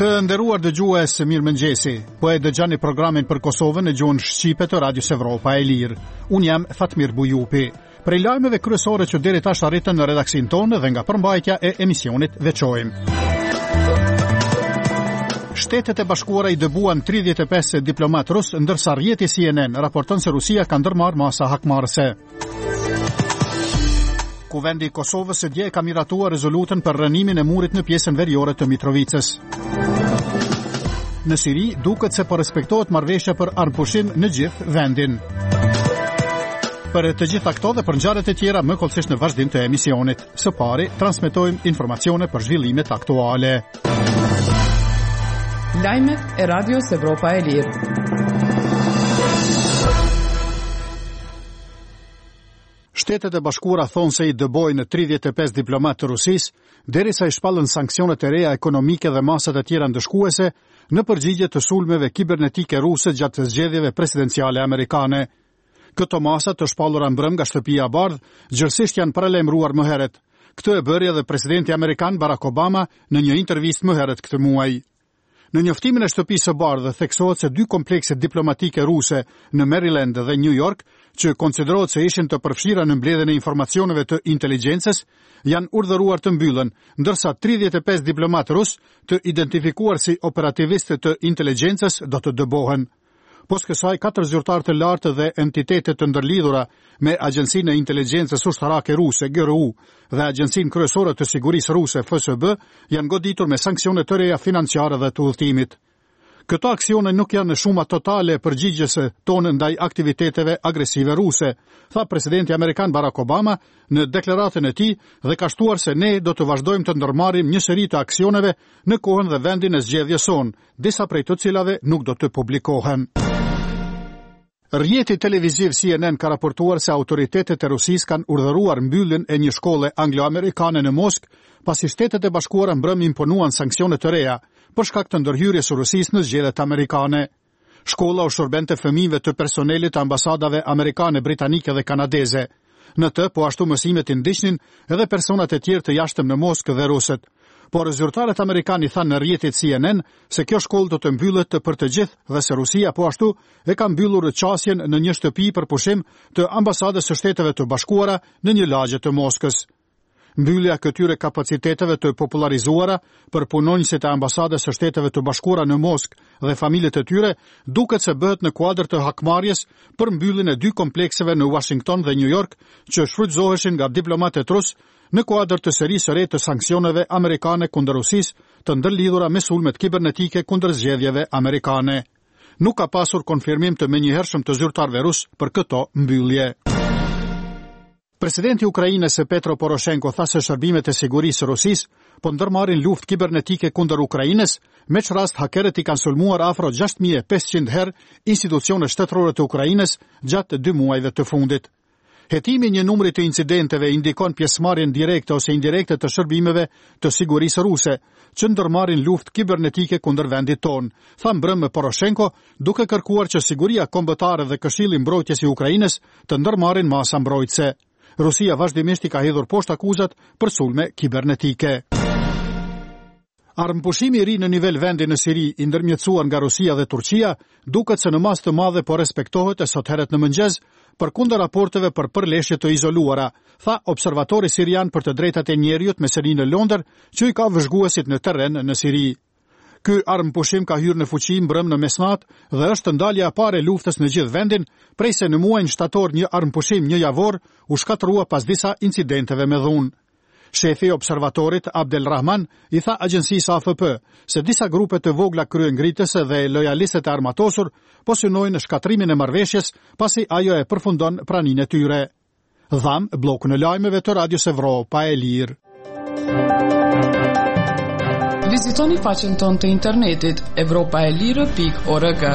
Të nderuar dëgjues, mirëmëngjesi. Po e dëgjoni programin për Kosovën në gjuhën shqipe të Radios Evropa e Lirë. Unë jam Fatmir Bujupi. Prej lajmeve kryesore që deri tash arritën në redaksin tonë dhe nga përmbajtja e emisionit veçojmë. Shtetet e Bashkuara i dëbuan 35 diplomat rus, ndërsa rrjeti CNN raporton se Rusia ka ndërmarrë masa hakmarrëse. Kuvendi i Kosovës dje ka miratuar rezolutën për rënimin e murit në pjesën veriore të Mitrovicës. Në Siri duket se po respektohet marrëveshja për armpushim në gjithë vendin. Për të gjitha këto dhe për ngjarjet e tjera më kollësisht në vazhdim të emisionit. Së pari transmetojmë informacione për zhvillimet aktuale. Lajmet e Radios Evropa e Lirë. Shtetet e Bashkuara thonë se i dëbojnë 35 diplomat të Rusisë, derisa i shpallën sanksionet e reja ekonomike dhe masat e tjera ndëshkuese në përgjigje të sulmeve kibernetike ruse gjatë zgjedhjeve presidenciale amerikane. Këto masa të shpallura mbrëm nga shtëpia e Bardhë, gjërësisht janë paralajmëruar më herët. Këtë e bëri edhe presidenti amerikan Barack Obama në një intervistë më herët këtë muaj. Në njoftimin e shtëpisë së Bardhë theksohet se 2 komplekse diplomatike ruse në Maryland dhe New York, që konsiderohet se ishin të përfshira në mbledhjen e informacioneve të inteligjencës, janë urdhëruar të mbyllen, ndërsa 35 diplomatë rus të identifikuar si operativistë të inteligjencës do të dëbohen. Pas kësaj, 4 zyrtarë të lartë dhe entitetet të ndërlidhura me Agjencinë e Inteligjencës Ushtarake Ruse, GRU, dhe Agjencinë Kryesore të Sigurisë Ruse, FSB, janë goditur me sanksione të reja financiare dhe të udhëtimit. Këto aksione nuk janë në shuma totale përgjigjes tonë ndaj aktiviteteve agresive ruse, tha presidenti amerikan Barack Obama në deklaratën e tij dhe ka shtuar se ne do të vazhdojmë të ndërmarrim një seri të aksioneve në kohën dhe vendin e zgjedhjes sonë, disa prej të cilave nuk do të publikohen. Rrjeti televiziv CNN ka raportuar se autoritetet e Rusisë kanë urdhëruar mbylljen e një shkolle anglo-amerikane në Moskë, pasi Shtetet e Bashkuara mbrëm imponuan sanksione të reja për shkak të ndërhyrjes së Rusisë në zgjedhjet amerikane. Shkolla u shërbente fëmijëve të personelit të ambasadave amerikane, britanike dhe kanadeze. Në të, po ashtu mësimet i ndiqnin edhe personat e tjerë të jashtëm në Moskë dhe rusët. Por zyrtarët amerikanë thanë në rrjetit CNN se kjo shkollë do të mbyllet për të gjithë dhe se Rusia po ashtu e ka mbyllur qasjen në një shtëpi për pushim të ambasadës së Shteteve të Bashkuara në një lagje të Moskës. Mbyllja këtyre kapaciteteve të popularizuara për punonjësit e ambasadës së Shteteve të Bashkuara në Moskë dhe familjet e tyre duket se bëhet në kuadër të hakmarrjes për mbylljen e 2 komplekseve në Washington dhe New York që shfrytëzoheshin nga diplomatët rus në kuadër të serisë së re të sanksioneve amerikane kundër Rusisë të ndërlidhura me sulmet kibernetike kundër zgjedhjeve amerikane. Nuk ka pasur konfirmim të menjëhershëm të zyrtarëve rus për këto mbyllje. Presidenti i Ukrainës Petro Poroshenko tha se shërbimet e sigurisë së Rusisë po ndërmarrin luftë kibernetike kundër Ukrainës, me që rast hakerët i kanë sulmuar afro 6500 herë institucione shtetërore të Ukrainës gjatë 2 muajve të fundit. Hetimi një numri të incidenteve indikon pjesëmarrjen direkte ose indirekte të shërbimeve të sigurisë ruse, që ndërmarrin luftë kibernetike kundër vendit tonë, tha mbrëm Poroshenko, duke kërkuar që siguria kombëtare dhe Këshilli i Mbrojtjes i Ukrainës të ndërmarrin masa mbrojtëse. Rusia vazhdimisht i ka hedhur poshtë akuzat për sulme kibernetike. Armpushimi i ri në nivel vendi në Siri, i ndërmjetësuar nga Rusia dhe Turqia, duket se në masë të madhe po respektohet e sot herët në mëngjes, përkundër raporteve për përleshje të izoluara, tha observatori sirian për të drejtat e njerëzit me sedi në Londër, që i ka vëzhguesit në terren në Siri. Ky armpushim ka hyrë në fuqi mbrëm në mesnat dhe është ndalja e parë e luftës në gjithë vendin, prej se në muajin shtator një armpushim një javor u shkatërrua pas disa incidenteve me dhunë. Shefi i observatorit Abdel Rahman i tha agjencisë AFP se disa grupe të vogla kryengritëse dhe lojalistët e armatosur po synojnë në shkatrimin e marrëveshjes pasi ajo e përfundon praninë e tyre. Dham bllokun e lajmeve të Radios Evropa e Lirë. Vizitoni faqen tonë të internetit evropaelire.org.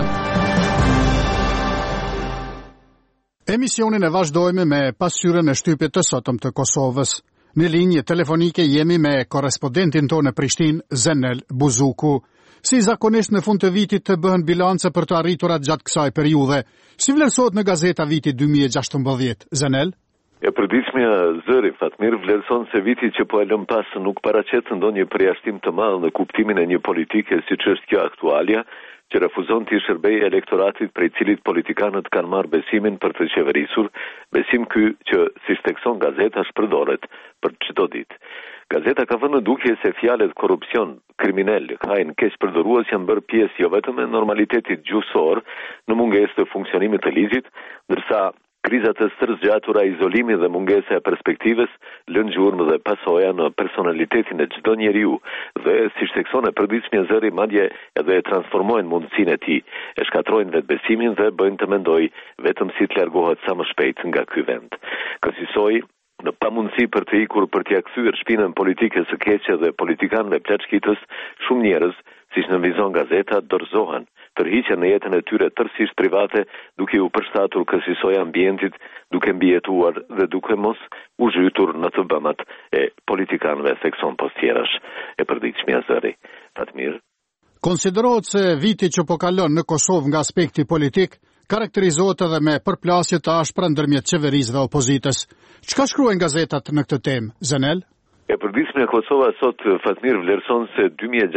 Emisionin e vazhdojmë me pasqyrën e shtypit të sotëm të Kosovës. Në linjë telefonike jemi me korrespondentin tonë në Prishtinë, Zenel Buzuku. Si zakonisht në fund të vitit të bëhen bilance për të arriturat gjatë kësaj periudhe. Si vlerësohet në gazeta viti 2016, Zenel? E përditshmja zëri Fatmir vlerëson se viti që po e lëm pas nuk paraqet ndonjë përjashtim të madh në kuptimin e një politike siç është kjo aktualja, që refuzon të i shërbej elektoratit prej cilit politikanët kanë marrë besimin për të qeverisur, besim ky që si stekson gazeta shpërdoret për çdo ditë. Gazeta ka vënë në dukje se fjalët korrupsion, kriminal, hajn, keq përdorues janë bërë pjesë jo vetëm e normalitetit gjuhësor në mungesë të funksionimit të ligjit, ndërsa krizat e stërzgjatura, izolimi dhe mungesa e perspektivës lënë gjurmë dhe pasoja në personalitetin e çdo njeriu dhe si thekson e përditshmja zëri madje edhe e transformojnë mundësinë e tij, e shkatrojnë vetbesimin dhe bëjnë të mendoj vetëm si të largohet sa më shpejt nga ky vend. Kësaj në pamundësi për të ikur për t'ia kthyer shpinën politike së keqe dhe politikanëve plaçkitës, shumë njerëz, siç në vizon gazeta, dorëzohen, tërhiqen në jetën e tyre tërësisht private, duke u përshtatur kësaj ambientit, duke mbijetuar dhe duke mos u zhytur në të bëmat e politikanëve thekson postjerash e përditshmja zëri. Fatmir. Konsiderohet se viti që po kalon në Kosovë nga aspekti politik karakterizohet edhe me përplasje të ashpra ndërmjet qeverisë dhe opozitës. Çka shkruajnë gazetat në këtë temë, Zenel? E përditshmja e Kosovës sot Fatmir vlerëson se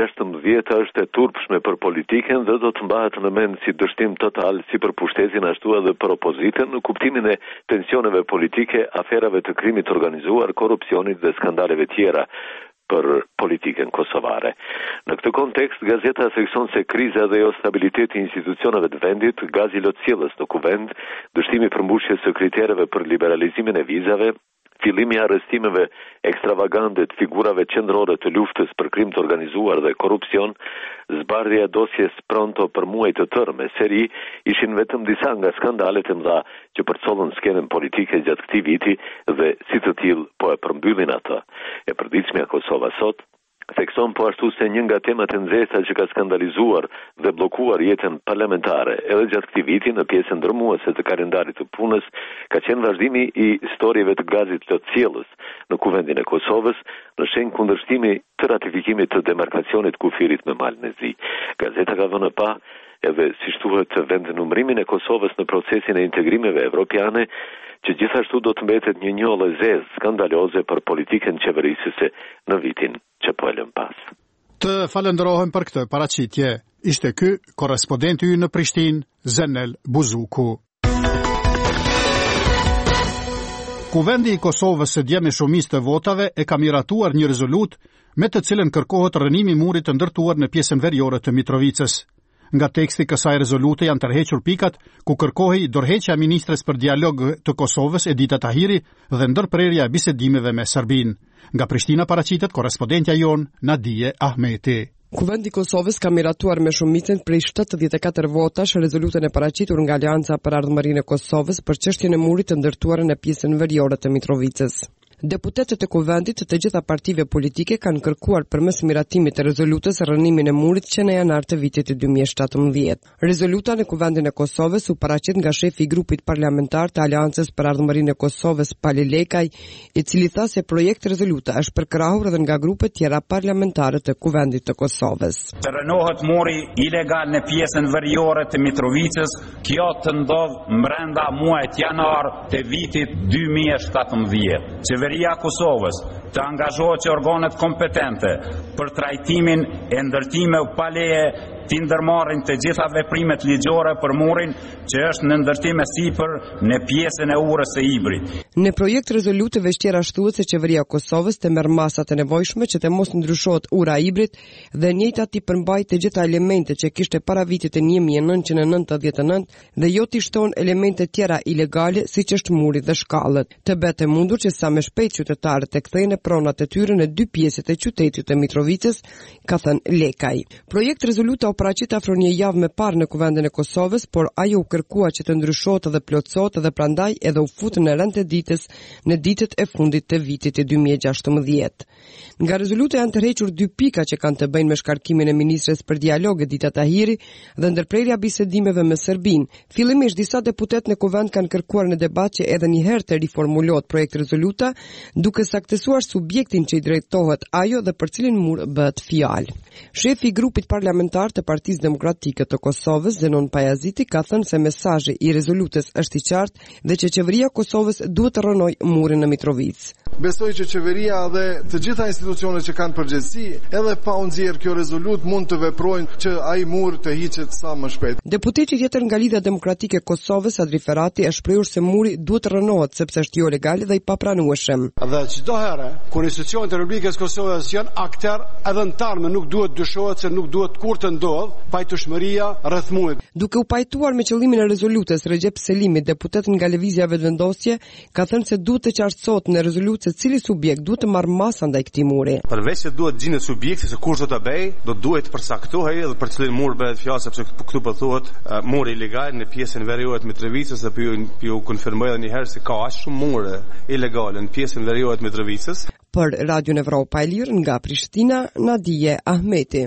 2016 është e turpshme për politikën dhe do të mbahet në mend si dështim total si për pushtetin ashtu edhe për opozitën në kuptimin e tensioneve politike, aferave të krimit organizuar, korrupsionit dhe skandaleve tjera për politikën kosovare. Në këtë kontekst, gazeta thekson se kriza dhe jo stabiliteti i institucioneve të vendit, gazi lotësjellës në kuvend, dështimi për mbushje së kritereve për liberalizimin e vizave, fillimi i arrestimeve ekstravagante të figurave qendrore të luftës për krim të organizuar dhe korrupsion, zbardhja e dosjes pronto për muaj të tërë me seri, ishin vetëm disa nga skandalet e mëdha që përcollën skenën politike gjatë këtij viti dhe si të tillë po e përmbyllin atë. E përditshmja Kosova sot thekson po ashtu se një nga temat e nxehta që ka skandalizuar dhe bllokuar jetën parlamentare edhe gjatë këtij viti në pjesën ndërmuese të kalendarit të punës ka qenë vazhdimi i historieve të gazit lotësjellës në kuvendin e Kosovës në shenjë kundërshtimi të ratifikimit të demarkacionit kufirit me Malën e Zi. Gazeta ka vënë pa edhe si thuhet vendnumërimin e Kosovës në procesin e integrimeve evropiane, që gjithashtu do të mbetet një njollë zezë skandaloze për politikën qeverisëse në vitin që po e lëm pas. Të falenderohem për këtë paraqitje. Ishte ky korrespondenti ynë në Prishtinë, Zenel Buzuku. Kuvendi i Kosovës së dje me shumicë të votave e ka miratuar një rezolut me të cilën kërkohet rënimi i murit të ndërtuar në pjesën veriore të Mitrovicës. Nga teksti kësaj rezolute janë tërhequr pikat ku kërkohej dorëheqja e ministres për dialog të Kosovës Edita Tahiri dhe ndërprerja e bisedimeve me Serbinë. Nga Prishtina paraqitet korrespondentja jon Nadije Ahmeti. Kuvendi i Kosovës ka miratuar me shumicën prej 74 votash rezolutën e paraqitur nga Aleanca për Ardhmërinë e Kosovës për çështjen e murit të ndërtuar në pjesën veriore të Mitrovicës. Deputetët e kuvendit të gjitha partive politike kanë kërkuar përmes miratimit të rezolutës rënimin e murit që në janar të vitit 2017. Rezoluta në kuvendin e Kosovës u paraqit nga shefi i grupit parlamentar të Aleancës për Ardhmërinë e Kosovës Pali Lekaj, i cili tha se projekt rezoluta është përkrahur edhe nga grupe tjera parlamentare të kuvendit të Kosovës. Të rënohet muri ilegal në pjesën veriore të Mitrovicës, kjo të ndodh brenda muajit janar të vitit 2017. Qeveria e Kosovës të angazhohet që organet kompetente për trajtimin e ndërtimeve pa leje të ndërmarrin të gjitha veprimet ligjore për murin që është në ndërtim e sipër në pjesën e urës së Ibrit. Në projekt rezolutë vështira thuhet se qeveria e Kosovës të merr masat e nevojshme që të mos ndryshohet ura e Ibrit dhe njëjta ti përmbajë të gjitha elementet që kishte para vitit të 1999 dhe jo të shton elemente tjera ilegale siç është muri dhe shkallët. Të bëhet e mundur që sa më shpejt qytetarët të kthehen në pronat e tyre në dy pjesët e qytetit të Mitrovicës, ka thënë Lekaj. Projekt rezoluta u paraqit afro një javë më parë në kuvendin e Kosovës, por ajo u kërkua që të ndryshohet dhe plotësohet dhe prandaj edhe u futën në rënd të ditës në ditët e fundit të vitit të 2016. Nga rezoluta janë tërhequr dy pika që kanë të bëjnë me shkarkimin e ministres për dialog Edita Tahiri dhe ndërprerja bisedimeve me Serbinë. Fillimisht disa deputet në kuvend kanë kërkuar në debat që edhe një herë të riformulohet projekt rezoluta, duke saktësuar subjektin që i drejtohet ajo dhe për cilin mur bëhet fjalë. Shefi i grupit parlamentar të Partisë Demokratike të Kosovës, Zenon Pajaziti, ka thënë se mesazhi i rezolutës është i qartë dhe që qeveria e Kosovës duhet të rënojë murin në Mitrovicë. Besoj që qeveria dhe të gjitha institucionet që kanë përgjegjësi, edhe pa u nxjerrë kjo rezolut, mund të veprojnë që ai mur të hiqet sa më shpejt. Deputeti tjetër nga Lidhja Demokratike e Kosovës, Adri Ferrati, është shprehur se muri duhet të rënohet sepse është jo legal dhe i papranueshëm. Dhe çdo herë kur institucionet e Republikës Kosovës janë aktor, edhe në tarme nuk duhet dyshohet se nuk duhet kur të ndodh pajtueshmëria rreth murit. Duke u pajtuar me qëllimin e rezolutës, Recep Selimi, deputet nga Lëvizja Vetëvendosje, ka thënë se duhet të qartësohet në rezolutë se cili subjekt duhet të marrë masa ndaj këtij muri. Përveç se duhet gjendet subjekti se kush do ta bëj, duhet të përcaktohej edhe për cilin mur bëhet fjalë, sepse këtu po thuhet muri ilegal në pjesën verijohet Mitrovicës, dhe ju konfirmoj edhe një herë se ka aq shumë mure ilegale në pjesën verijohet Mitrovicës. Për Radion Evropa e Lirë nga Prishtina, Nadije Ahmeti.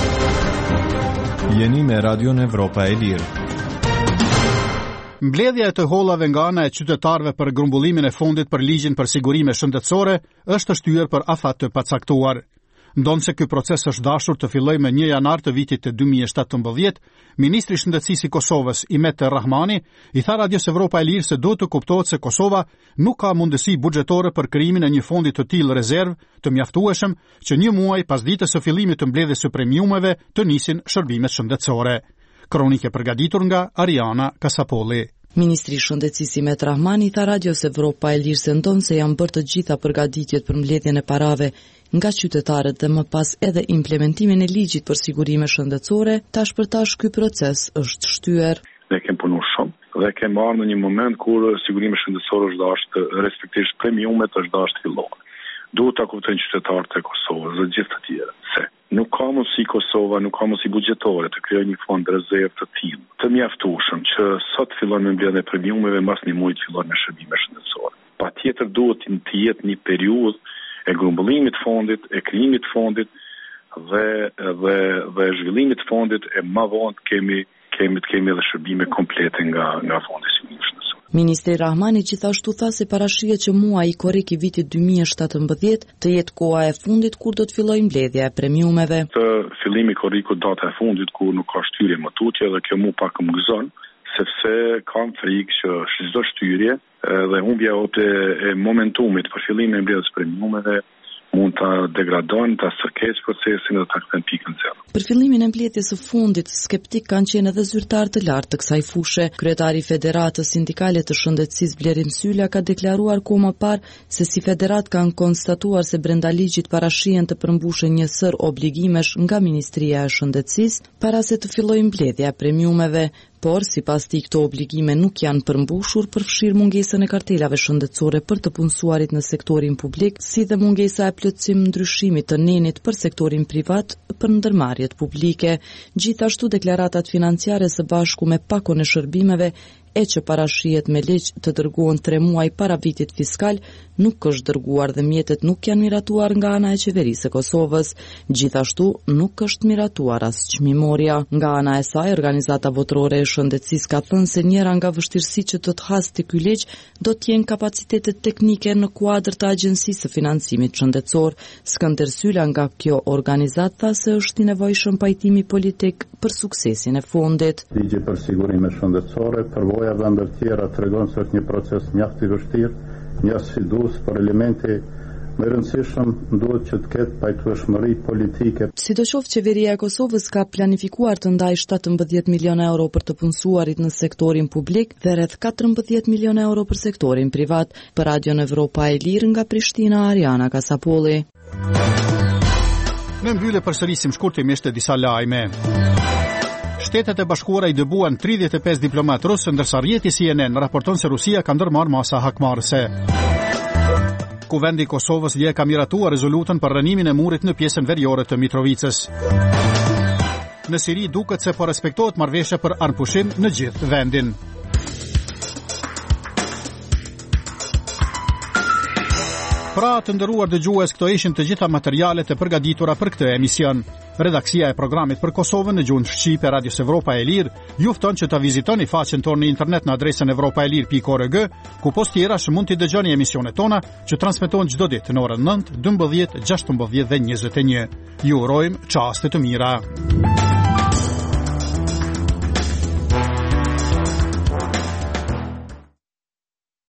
Jeni me Radion Evropa e Lirë. Mbledhja e të hollave nga ana e qytetarëve për grumbullimin e fondit për ligjin për sigurime shëndetësore është shtyer për afat të pacaktuar. Ndonse ky proces është dashur të fillojë me 1 janar të vitit të 2017, Ministri i Shëndetësisë i Kosovës, Imet Rahmani, i tha Radios Evropa e Lirë se duhet të kuptohet se Kosova nuk ka mundësi buxhetore për krijimin e një fondi të tillë rezervë të mjaftueshëm që 1 muaj pas ditës së fillimit të mbledhjes së premiumeve të nisin shërbimet shëndetësore. Kronike përgatitur nga Ariana Kasapolli. Ministri i Shëndetësisë Imet Rahmani tha Radios Evropa e Lirë se ndonse janë bërë të gjitha përgatitjet për mbledhjen e parave nga qytetarët dhe më pas edhe implementimin e ligjit për sigurime shëndetësore, tash për tash ky proces është shtyer. Ne kemi punuar shumë dhe kemi marrë në një moment kur sigurimi shëndetësor është dashur respektivisht premiumet është dashur të fillojnë. Duhet ta kuptojnë qytetarët e Kosovës dhe gjithë të tjerë se nuk ka mundësi Kosova, nuk ka mundësi buxhetore të krijojë një fond rezervë të tillë, të mjaftueshëm që sot fillon me mbledhjen e premiumeve, mbas një muaji të fillon me shërbime shëndetësore. Patjetër duhet të jetë një periudhë e grumbullimit të fondit, e krijimit të fondit dhe zhvillimit të fondit, e më vonë kemi edhe shërbime komplete nga fondi i sigurimit shëndetësor. Ministri Rahmani gjithashtu tha se parashihet që muaji korrik i vitit 2017 të jetë koha e fundit kur do të fillojë mbledhja e premiumeve. Të fillimi korrikut data e fundit kur nuk ka shtyrje më tutje dhe kjo mu pak më gëzon, sepse kam frikë që çdo shtyrje dhe humbja e momentumit për fillimin e mbledhjes së premiumeve mund ta degradojnë, ta sërkesë procesin dhe ta kthen pikën zero. Për fillimin e mbledhjes së fundit, skeptik kanë qenë edhe zyrtarë të lartë të kësaj fushë. Kryetari i Federatës Sindikale të Shëndetësisë Blerim Sylla ka deklaruar kohë më parë se si federat kanë konstatuar se brenda ligjit parashihen të përmbushen një sër obligimesh nga Ministria e Shëndetësisë para se të fillojë mbledhja e premiumeve. Por, sipas tij, këto obligime nuk janë përmbushur, përfshir mungesën e kartelave shëndetësore për të punësuarit në sektorin publik, si dhe mungesa e plotësim ndryshimit të nenit për sektorin privat për ndërmarrjet publike. Gjithashtu deklaratat financiare së bashku me pakon e shërbimeve e që parashihet me ligj të dërguar 3 muaj para vitit fiskal nuk është dërguar dhe mjetet nuk janë miratuar nga ana e qeverisë së Kosovës. Gjithashtu nuk është miratuar as çmimorja. Nga ana e saj, organizata votrore e shëndetësisë ka thënë se njëra nga vështirësitë që do të hasë ky ligj do të jenë kapacitetet teknike në kuadër të Agjencisë së Financimit Shëndetësor. Skënder Sylla nga kjo organizatë tha se është i nevojshëm pajtimi politik për suksesin e fondit. Ligji për sigurime shëndetësore përvoja dhe ndër tjera tregon se është një proces mjaft i vështirë, një sfidues për elemente më rëndësishëm duhet që të ketë pajtueshmëri politike. Sidoqoftë, qeveria e Kosovës ka planifikuar të ndajë 17 milion euro për të punësuarit në sektorin publik dhe rreth 14 milion euro për sektorin privat. Për Radion Evropa e Lirë nga Prishtina, Ariana Kasapolli. Në mbyllje përsërisim shkurtimisht disa lajme. Shtetet e Bashkuara i dëbuan 35 diplomat rusë, ndërsa rrjeti CNN raporton se Rusia ka ndërmarrë masa hakmarrëse. Kuvendi i Kosovës dje ka miratuar rezolutën për rënimin e murit në pjesën veriore të Mitrovicës. Në Siri duket se po respektohet marrëveshja për armpushim në gjithë vendin. Pra të nderuar dëgjues, këto ishin të gjitha materialet e përgatitura për këtë emision. Redaksia e programit për Kosovën në gjuhën shqipe Radios Evropa e Lirë ju fton që ta vizitoni faqen tonë në internet në adresën evropaelir.org, ku post tjerash mund t'i dëgjoni emisionet tona që transmetohen çdo ditë në orën 9, 12, 16 dhe 21. Ju urojmë çaste të mira.